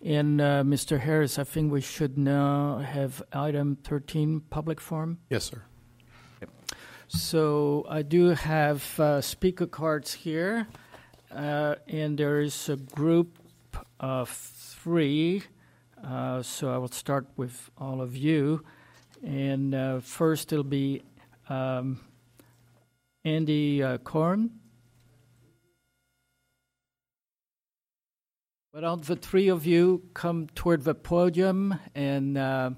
And Mr. Harris, I think we should now have item 13, public forum. Yes, sir. So I do have speaker cards here, and there is a group of 3. So I will start with all of you. And first it'll be Andy Korn. Why don't the 3 of you come toward the podium, and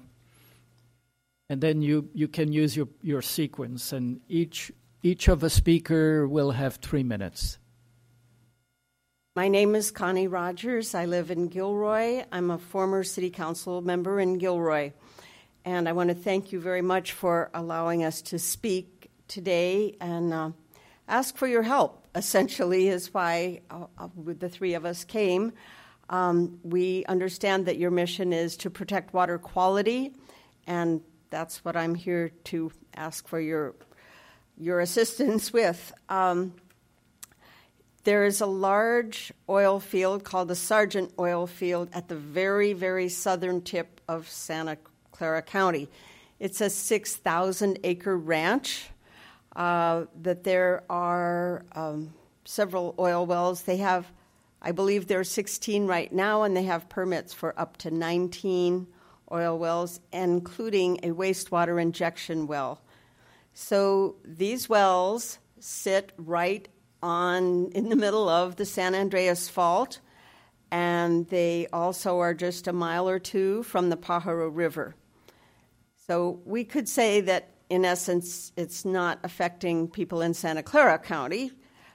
then you can use your sequence, and each of the speaker will have 3 minutes. My name is Connie Rogers. I live in Gilroy. I'm a former city council member in Gilroy. And I want to thank you very much for allowing us to speak today and ask for your help, essentially, is why the 3 of us came. We understand that your mission is to protect water quality, and that's what I'm here to ask for your assistance with. There is a large oil field called the Sargent Oil Field at the very, very southern tip of Santa Clara County. It's a 6,000-acre ranch that there are several oil wells. They have, I believe there are 16 right now, and they have permits for up to 19 oil wells, including a wastewater injection well. So these wells sit right in the middle of the San Andreas Fault, and they also are just a mile or 2 from the Pajaro River. So we could say that, in essence, it's not affecting people in Santa Clara County,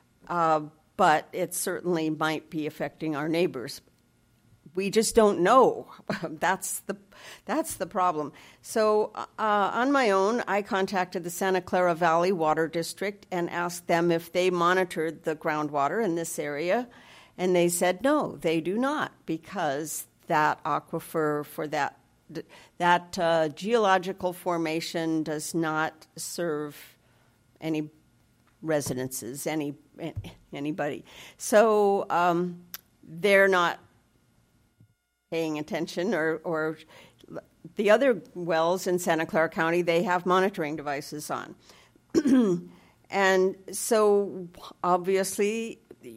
but it certainly might be affecting our neighbors. We just don't know. That's the problem. So on my own, I contacted the Santa Clara Valley Water District and asked them if they monitored the groundwater in this area, and they said no, they do not, because that aquifer for that geological formation does not serve any residences, anybody. So they're not paying attention, or the other wells in Santa Clara County, they have monitoring devices on. And so obviously,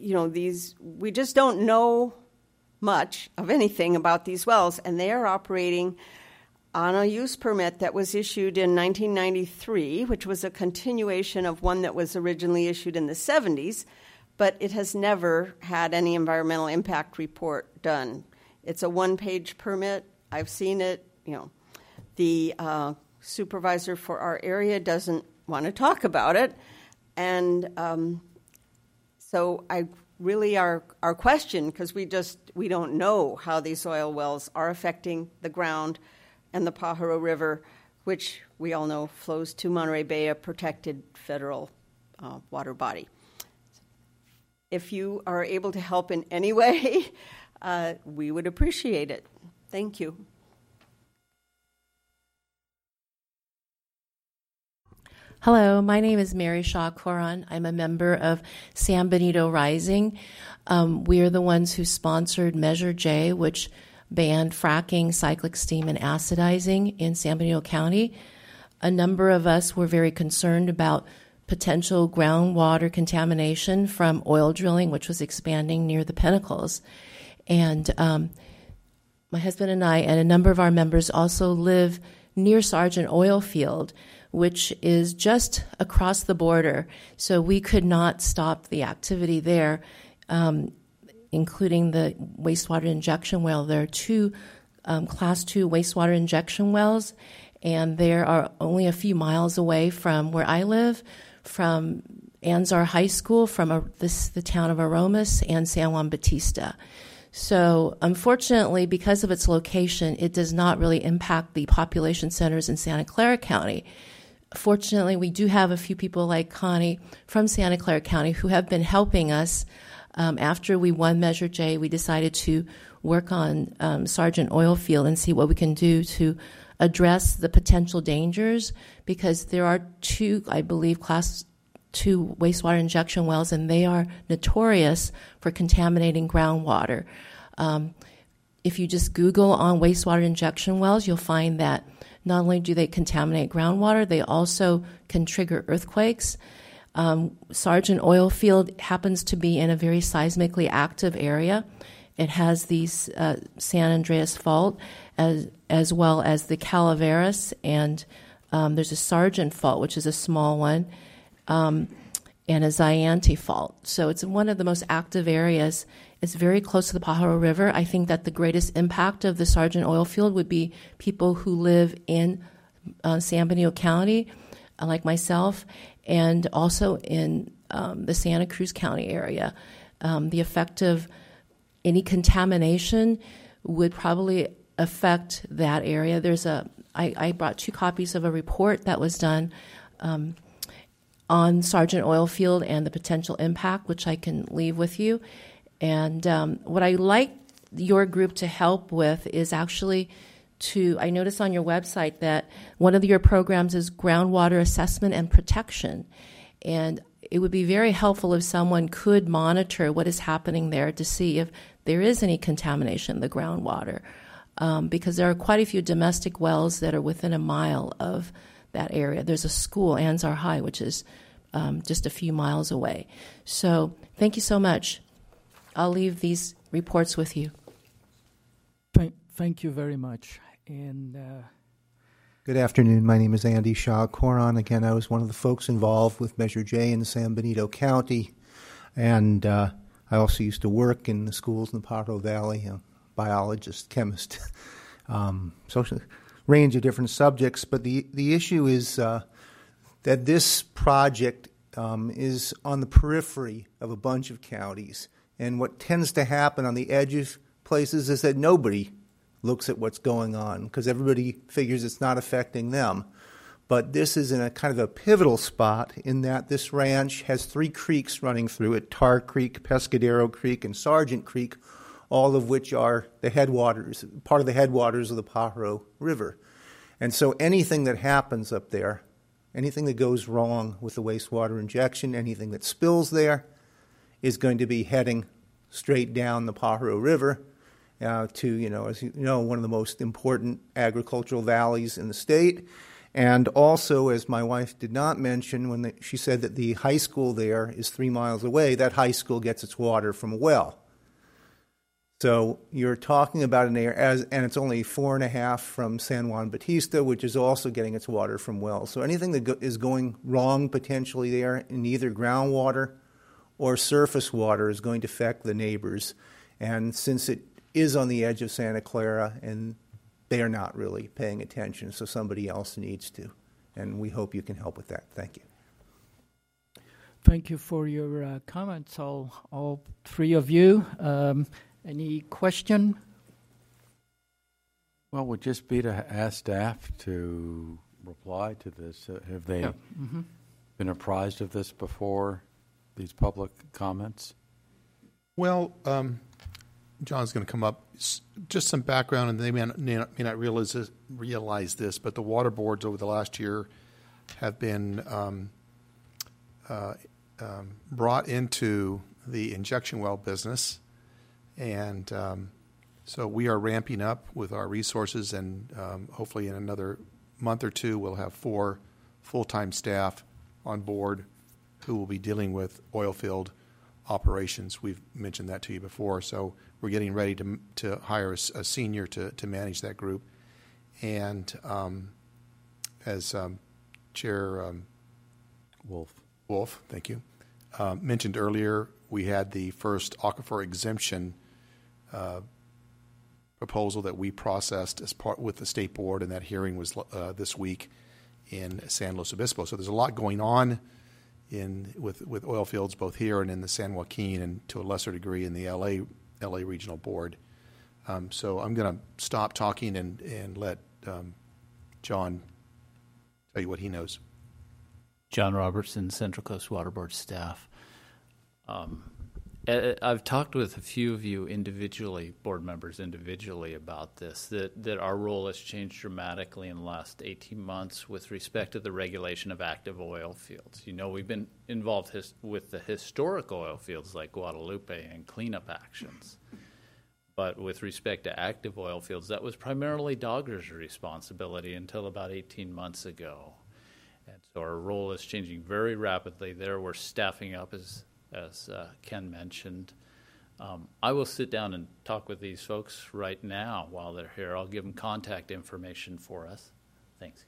we just don't know much of anything about these wells, and they are operating on a use permit that was issued in 1993, which was a continuation of one that was originally issued in the 70s, but it has never had any environmental impact report done. It's a 1-page permit. I've seen it. The supervisor for our area doesn't want to talk about it. And so our question, because we don't know how these oil wells are affecting the ground and the Pajaro River, which we all know flows to Monterey Bay, a protected federal water body. If you are able to help in any way, we would appreciate it. Thank you. Hello, my name is Mary Shaw Coron. I'm a member of San Benito Rising. We are the ones who sponsored Measure J, which banned fracking, cyclic steam, and acidizing in San Benito County. A number of us were very concerned about potential groundwater contamination from oil drilling, which was expanding near the Pinnacles. And my husband and I and a number of our members also live near Sargent Oil Field, which is just across the border. So we could not stop the activity there, including the wastewater injection well. There are 2 Class 2 wastewater injection wells, and they are only a few miles away from where I live, from Anzar High School, from the town of Aromas, and San Juan Bautista. So unfortunately, because of its location, it does not really impact the population centers in Santa Clara County. Fortunately, we do have a few people like Connie from Santa Clara County who have been helping us. After we won Measure J, we decided to work on Sargent Oil Field and see what we can do to address the potential dangers, because there are 2, I believe, Class 2 wastewater injection wells, and they are notorious for contaminating groundwater. if you just Google on wastewater injection wells, you'll find that not only do they contaminate groundwater, they also can trigger earthquakes. Sargent oil field happens to be in a very seismically active area. It has the San Andreas Fault as well as the Calaveras, and there's a Sargent Fault, which is a small one, and a Zayante Fault. So it's one of the most active areas. It's very close to the Pajaro River. I think that the greatest impact of the Sargent oil field would be people who live in San Benito County, like myself, and also in the Santa Cruz County area. The effect of any contamination would probably affect that area. I brought 2 copies of a report that was done on Sargent oil field and the potential impact, which I can leave with you. And what I like your group to help with is actually I noticed on your website that one of your programs is groundwater assessment and protection. And it would be very helpful if someone could monitor what is happening there to see if there is any contamination in the groundwater. Because there are quite a few domestic wells that are within a mile of that area. There's a school, Anzar High, which is just a few miles away. So thank you so much. I'll leave these reports with you. Thank you very much. And good afternoon. My name is Andy Shaw Coron. Again, I was one of the folks involved with Measure J in San Benito County, and I also used to work in the schools in the Pajaro Valley, biologist, chemist, social range of different subjects. But the issue is that this project is on the periphery of a bunch of counties, and what tends to happen on the edge of places is that nobody looks at what's going on because everybody figures it's not affecting them. But this is in a kind of a pivotal spot in that this ranch has 3 creeks running through it, Tar Creek, Pescadero Creek, and Sargent Creek, all of which are the headwaters, part of the headwaters of the Pajaro River. And so anything that happens up there, anything that goes wrong with the wastewater injection, anything that spills there, is going to be heading straight down the Pajaro River to, as you know, one of the most important agricultural valleys in the state. And also, as my wife did not mention, when she said that the high school there is 3 miles away, that high school gets its water from a well. So you're talking about an area, and it's only 4.5 from San Juan Bautista, which is also getting its water from wells. So anything that is going wrong potentially there in either groundwater or surface water is going to affect the neighbors. And since it is on the edge of Santa Clara, and they are not really paying attention, so somebody else needs to. And we hope you can help with that. Thank you. Thank you for your comments, all 3 of you. Any question? Well, would just be to ask staff to reply to this. Have they been apprised of this before, these public comments? Well, John's going to come up. Just some background, and they may not realize this, but the water boards over the last year have been brought into the injection well business, and so we are ramping up with our resources, and hopefully in another month or 2 we'll have 4 full-time staff on board who will be dealing with oil field operations. We've mentioned that to you before, so we're getting ready to hire a senior to manage that group. And as Chair Wolf, thank you, mentioned earlier, we had the first aquifer exemption proposal that we processed as part with the state board, and that hearing was this week in San Luis Obispo. So there's a lot going on with oil fields both here and in the San Joaquin, and to a lesser degree in the LA Regional Board. So I'm going to stop talking and let John tell you what he knows. John Robertson, Central Coast Water Board staff. I've talked with a few of you individually, board members individually, about this, that our role has changed dramatically in the last 18 months with respect to the regulation of active oil fields. You know, we've been involved with the historic oil fields like Guadalupe and cleanup actions. But with respect to active oil fields, that was primarily Dogger's responsibility until about 18 months ago. And so our role is changing very rapidly there. We're staffing up, as Ken mentioned. I will sit down and talk with these folks right now while they're here. I'll give them contact information for us. Thanks,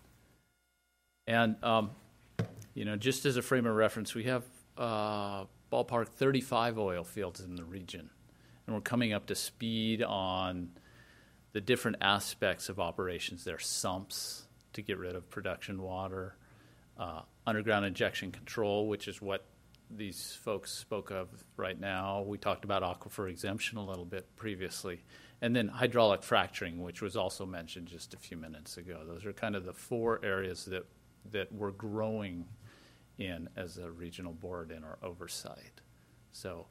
Ken. And, just as a frame of reference, we have ballpark 35 oil fields in the region. And we're coming up to speed on the different aspects of operations. There are sumps to get rid of production water, underground injection control, which is what these folks spoke of right now. We talked about aquifer exemption a little bit previously. And then hydraulic fracturing, which was also mentioned just a few minutes ago. Those are kind of the 4 areas that we're growing in as a regional board in our oversight. So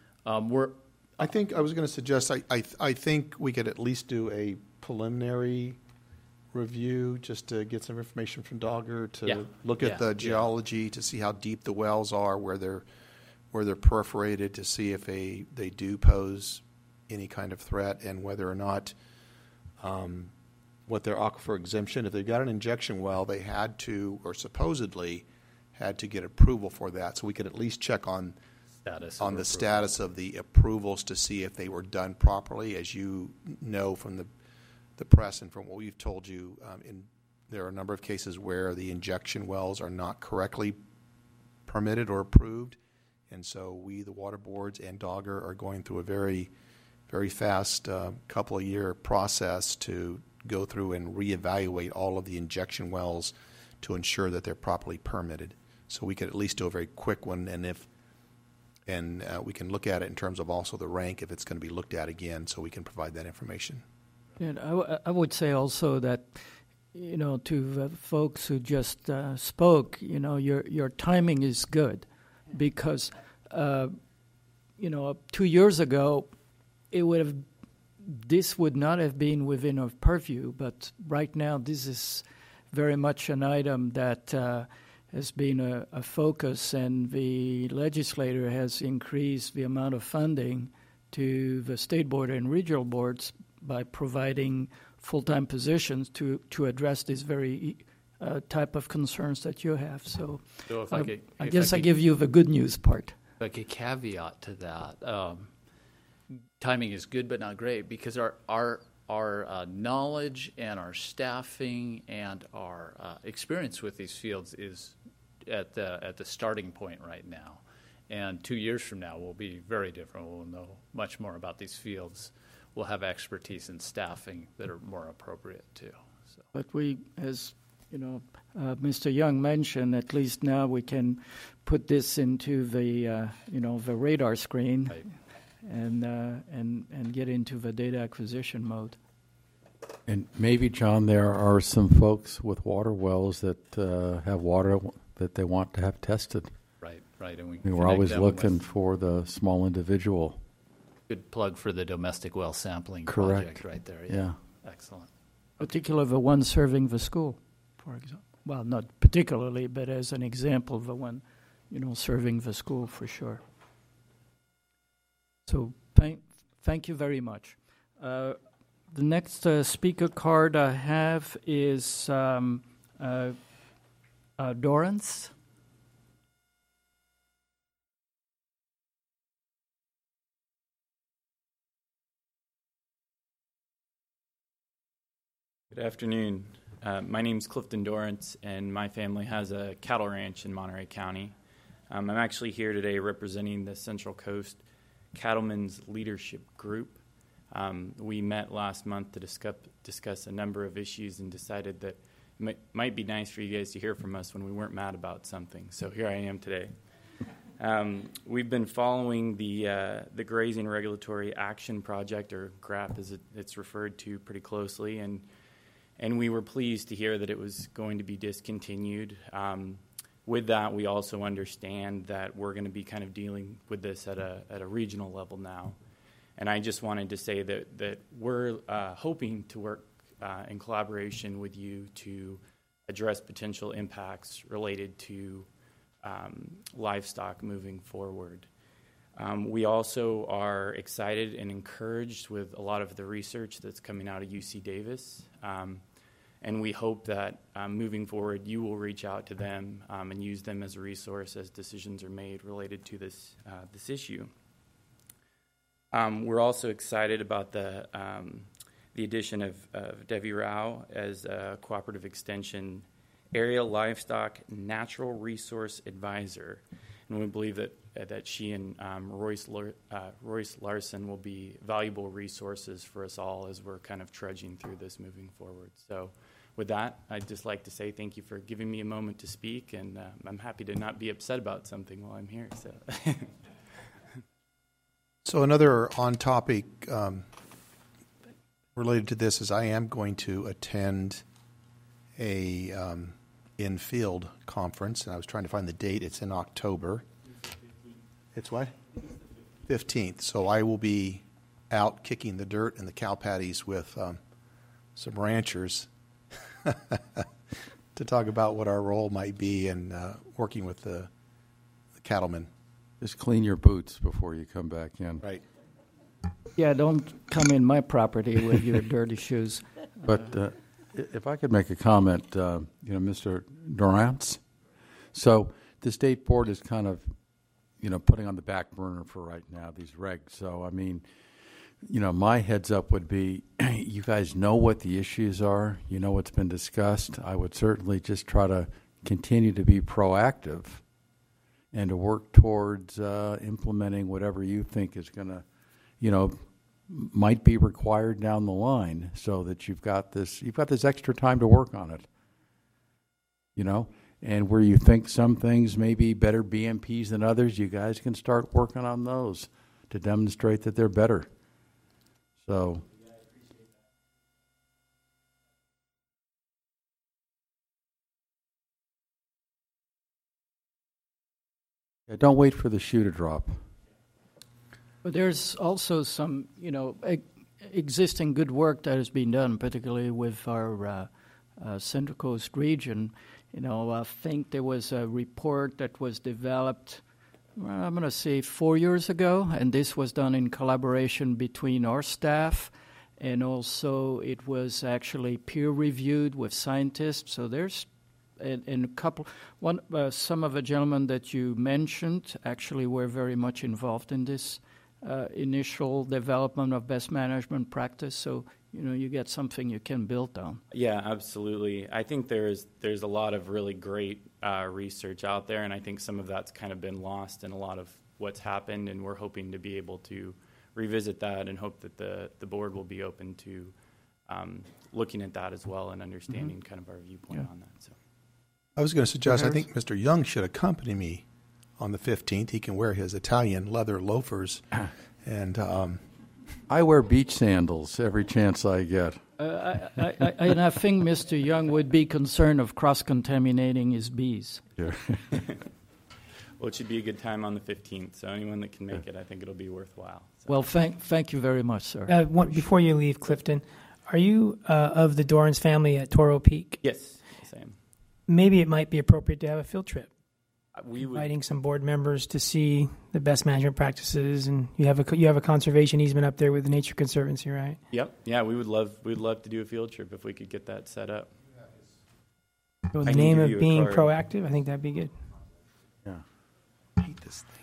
I think I was going to suggest I think we could at least do a preliminary review just to get some information from Dogger to look at the geology to see how deep the wells are, where they're perforated, to see if they do pose any kind of threat, and whether or not what their aquifer exemption. If they've got an injection well, they had to, or supposedly had to, get approval for that. So we could at least check on the status of the approvals to see if they were done properly. As you know from the press and from what we've told you, there are a number of cases where the injection wells are not correctly permitted or approved, and so we, the water boards, and Dogger are going through a very, very fast couple of year process to go through and reevaluate all of the injection wells to ensure that they're properly permitted. So we could at least do a very quick one, and we can look at it in terms of also the rank if it's going to be looked at again, so we can provide that information. And I would say also that, to the folks who just spoke, your timing is good, because, 2 years ago, this would not have been within our purview, but right now this is very much an item that has been a focus, and the legislator has increased the amount of funding to the state board and regional boards by providing full-time positions to address this very type of concerns that you have. So if I guess I give you the good news part. Like a caveat to that, timing is good but not great, because our knowledge and our staffing and our experience with these fields is at the starting point right now. And 2 years from now will be very different. We'll know much more about these fields. We'll have expertise in staffing that are more appropriate too. So. But we, as Mr. Young mentioned, at least now we can put this into the the radar screen, right, and get into the data acquisition mode. And maybe, John, there are some folks with water wells that have water that they want to have tested. Right, and we're always looking for the small individual. Good plug for the domestic well sampling Correct. project right there. Yeah. Excellent. Particularly the one serving the school, for example. Well, not particularly, but as an example, the one, serving the school for sure. So thank you very much. The next speaker card I have is Dorrance. Good afternoon. My name's Clifton Dorrance, and my family has a cattle ranch in Monterey County. I'm actually here today representing the Central Coast Cattlemen's Leadership Group. We met last month to discuss a number of issues and decided that it might be nice for you guys to hear from us when we weren't mad about something. So here I am today. We've been following the Grazing Regulatory Action Project, or GRAP as it's referred to, pretty closely, and we were pleased to hear that it was going to be discontinued. With that, we also understand that we're going to be kind of dealing with this at a regional level now. And I just wanted to say that we're hoping to work in collaboration with you to address potential impacts related to livestock moving forward. We also are excited and encouraged with a lot of the research that's coming out of UC Davis. And we hope that moving forward, you will reach out to them and use them as a resource as decisions are made related to this issue. We're also excited about the addition of Devi Rao as a cooperative extension area livestock natural resource advisor. And we believe that she and Royce Larson will be valuable resources for us all as we're kind of trudging through this moving forward. So with that, I'd just like to say thank you for giving me a moment to speak, and I'm happy to not be upset about something while I'm here. So, So another on-topic related to this is I am going to attend a in-field conference, and I was trying to find the date. It's in October. It's what? 15th. So I will be out kicking the dirt in the cow patties with some ranchers to talk about what our role might be in working with the cattlemen. Just clean your boots before you come back in. Right. Yeah, don't come in my property with your dirty shoes. But if I could make a comment, Mr. Dorrance. So the state board is kind of, putting on the back burner for right now these regs. So I mean, my heads up would be, you guys know what the issues are. You know what's been discussed. I would certainly just try to continue to be proactive and to work towards implementing whatever you think is going to, might be required down the line, so that you've got this extra time to work on it. And where you think some things may be better BMPs than others, you guys can start working on those to demonstrate that they're better. So. Yeah, don't wait for the shoe to drop. But there's also some, existing good work that has been done, particularly with our Central Coast region. I think there was a report that was developed, I'm going to say 4 years ago, and this was done in collaboration between our staff, and also it was actually peer-reviewed with scientists. So there's and a couple. Some of the gentlemen that you mentioned actually were very much involved in this initial development of best management practice. So you get something you can build on. Yeah, absolutely. I think there's a lot of really great research out there, and I think some of that's kind of been lost in a lot of what's happened, and we're hoping to be able to revisit that and hope that the board will be open to looking at that as well and understanding kind of our viewpoint on that. So, I was going to suggest, I think Mr. Young should accompany me on the 15th. He can wear his Italian leather loafers. And I wear beach sandals every chance I get. And I think Mr. Young would be concerned of cross-contaminating his bees. Yeah. Well, it should be a good time on the 15th, so anyone that can make it, I think it'll be worthwhile. So. Well, thank you very much, sir. Before you leave, Clifton, are you of the Dorrance family at Toro Peak? Yes, same. Maybe it might be appropriate to have a field trip. Inviting some board members to see the best management practices, and you have a conservation easement up there with the Nature Conservancy, right? Yep. Yeah, we'd love to do a field trip if we could get that set up. So in the name of being proactive, I think that'd be good. Yeah. I hate this thing.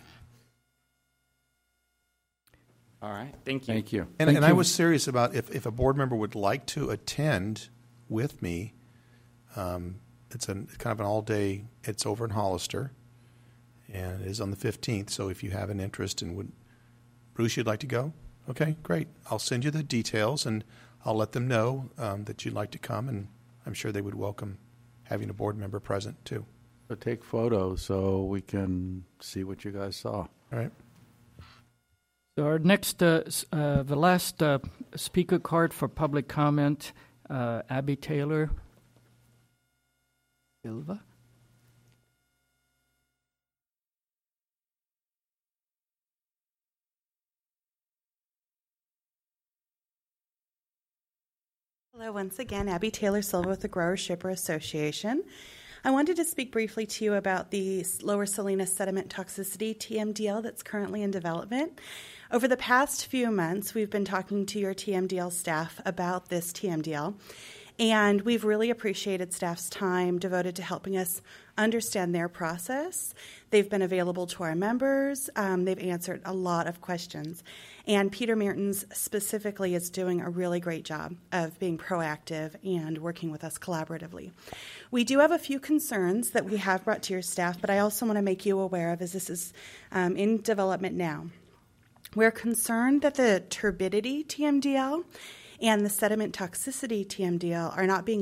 All right. Thank you. Thank you. And I was serious about if a board member would like to attend with me. It's kind of an all-day. It's over in Hollister, and it is on the 15th. So if you have an interest and Bruce, you'd like to go? Okay, great. I'll send you the details, and I'll let them know that you'd like to come, and I'm sure they would welcome having a board member present too. So take photos so we can see what you guys saw. All right. So our next, the last speaker card for public comment, Abby Taylor Silva. Hello, once again, Abby Taylor Silva with the Grower Shipper Association. I wanted to speak briefly to you about the Lower Salinas Sediment Toxicity TMDL that's currently in development. Over the past few months, we've been talking to your TMDL staff about this TMDL, and we've really appreciated staff's time devoted to helping us understand their process. They've been available to our members. They've answered a lot of questions. And Peter Mertens specifically is doing a really great job of being proactive and working with us collaboratively. We do have a few concerns that we have brought to your staff, but I also want to make you aware of as this is in development now. We're concerned that the turbidity TMDL and the sediment toxicity TMDL are not being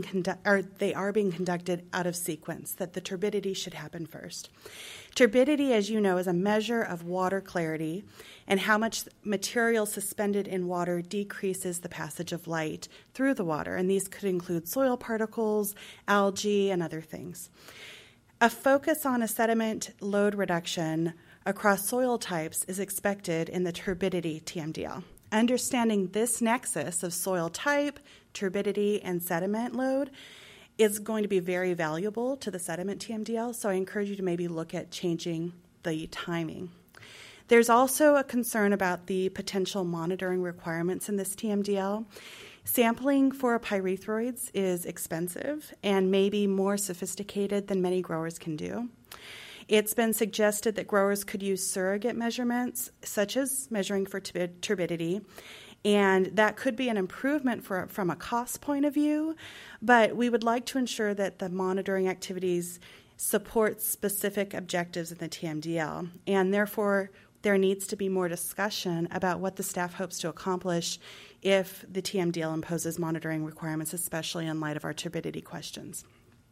conducted out of sequence, that the turbidity should happen first. Turbidity, as you know, is a measure of water clarity and how much material suspended in water decreases the passage of light through the water, and these could include soil particles, algae, and other things. A focus on a sediment load reduction across soil types is expected in the turbidity TMDL. Understanding this nexus of soil type, turbidity, and sediment load is going to be very valuable to the sediment TMDL, so I encourage you to maybe look at changing the timing. There's also a concern about the potential monitoring requirements in this TMDL. Sampling for pyrethroids is expensive and maybe more sophisticated than many growers can do. It's been suggested that growers could use surrogate measurements, such as measuring for turbidity, and that could be an improvement from a cost point of view, but we would like to ensure that the monitoring activities support specific objectives in the TMDL, and therefore there needs to be more discussion about what the staff hopes to accomplish if the TMDL imposes monitoring requirements, especially in light of our turbidity questions.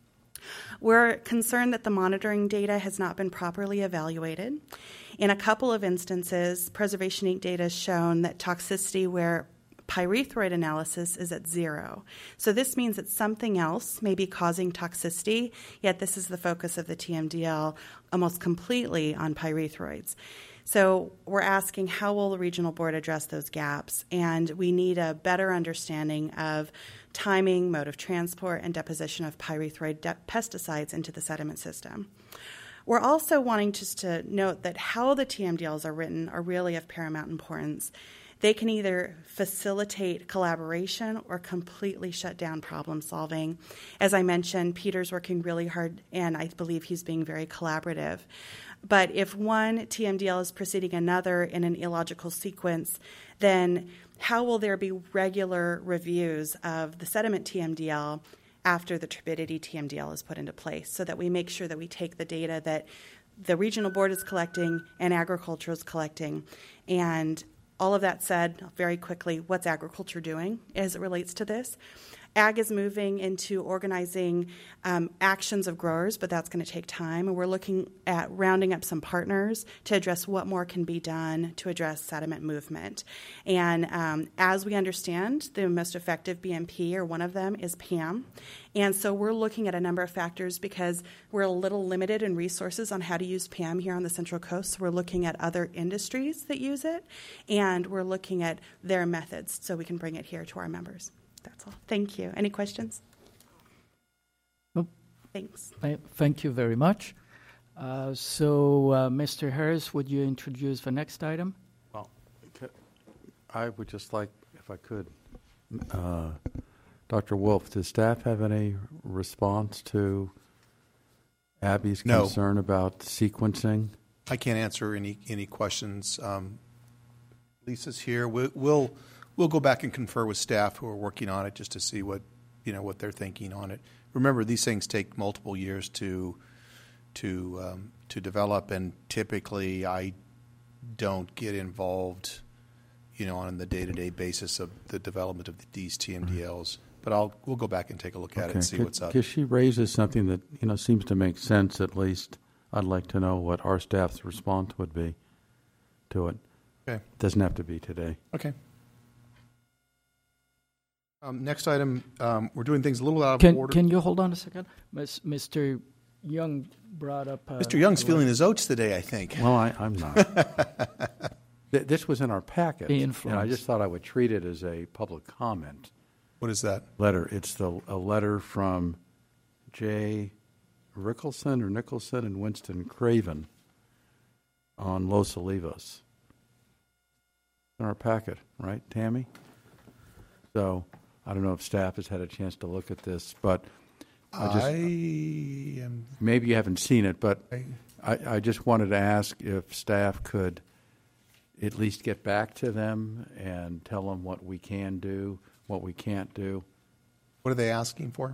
We're concerned that the monitoring data has not been properly evaluated. In a couple of instances, Preservation Inc. data has shown that toxicity where pyrethroid analysis is at 0. So this means that something else may be causing toxicity, yet this is the focus of the TMDL almost completely on pyrethroids. So we're asking, how will the regional board address those gaps? And we need a better understanding of timing, mode of transport, and deposition of pyrethroid pesticides into the sediment system. We're also wanting just to note that how the TMDLs are written are really of paramount importance. They can either facilitate collaboration or completely shut down problem solving. As I mentioned, Peter's working really hard, and I believe he's being very collaborative. But if one TMDL is preceding another in an illogical sequence, then how will there be regular reviews of the sediment TMDL after the turbidity TMDL is put into place, so that we make sure that we take the data that the regional board is collecting and agriculture is collecting? And all of that said, very quickly, what's agriculture doing as it relates to this? Ag is moving into organizing actions of growers, but that's going to take time. And we're looking at rounding up some partners to address what more can be done to address sediment movement. And as we understand, the most effective BMP, or one of them, is PAM. And so we're looking at a number of factors because we're a little limited in resources on how to use PAM here on the Central Coast. So we're looking at other industries that use it, and we're looking at their methods so we can bring it here to our members. That's all. Thank you. Any questions? Well, thanks. Thank you very much. Mr. Harris, would you introduce the next item? Well, I would just like, if I could, Dr. Wolf, does staff have any response to Abby's concern about sequencing? I can't answer any questions. Lisa's here. We'll go back and confer with staff who are working on it just to see what they're thinking on it. Remember, these things take multiple years to develop, and typically I don't get involved, on the day-to-day basis of the development of these TMDLs. But we'll go back and take a look at it and see what's up. Because she raises something that seems to make sense. At least I'd like to know what our staff's response would be to it. Okay, it doesn't have to be today. Okay. Next item, we're doing things a little out of order. Can you hold on a second? Mr. Young brought up... Mr. Young's feeling his oats today, I think. Well, I'm not. This was in our packet, and I just thought I would treat it as a public comment. What is that? Letter. It's a letter from Jay Rickelson or Nicholson and Winston Craven on Los Olivos. In our packet, right, Tammy? So I don't know if staff has had a chance to look at this, but maybe you haven't seen it, but I just wanted to ask if staff could at least get back to them and tell them what we can do, what we can't do. What are they asking for?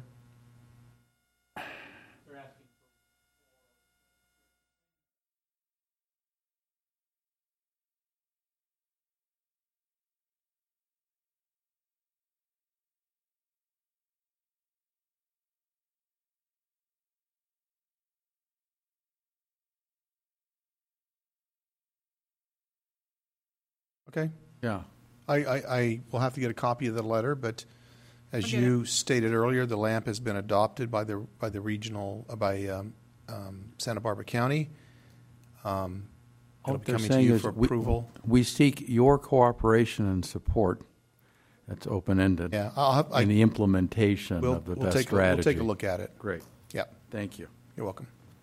Okay. Yeah. I will have to get a copy of the letter, but as you stated earlier, the LAMP has been adopted by the regional Santa Barbara County. All It'll be they're coming to saying you is for approval. we seek your cooperation and support. That's open-ended. Yeah, in the implementation of the best strategy. We'll take a look at it. Great. Yeah. Thank you. You're welcome.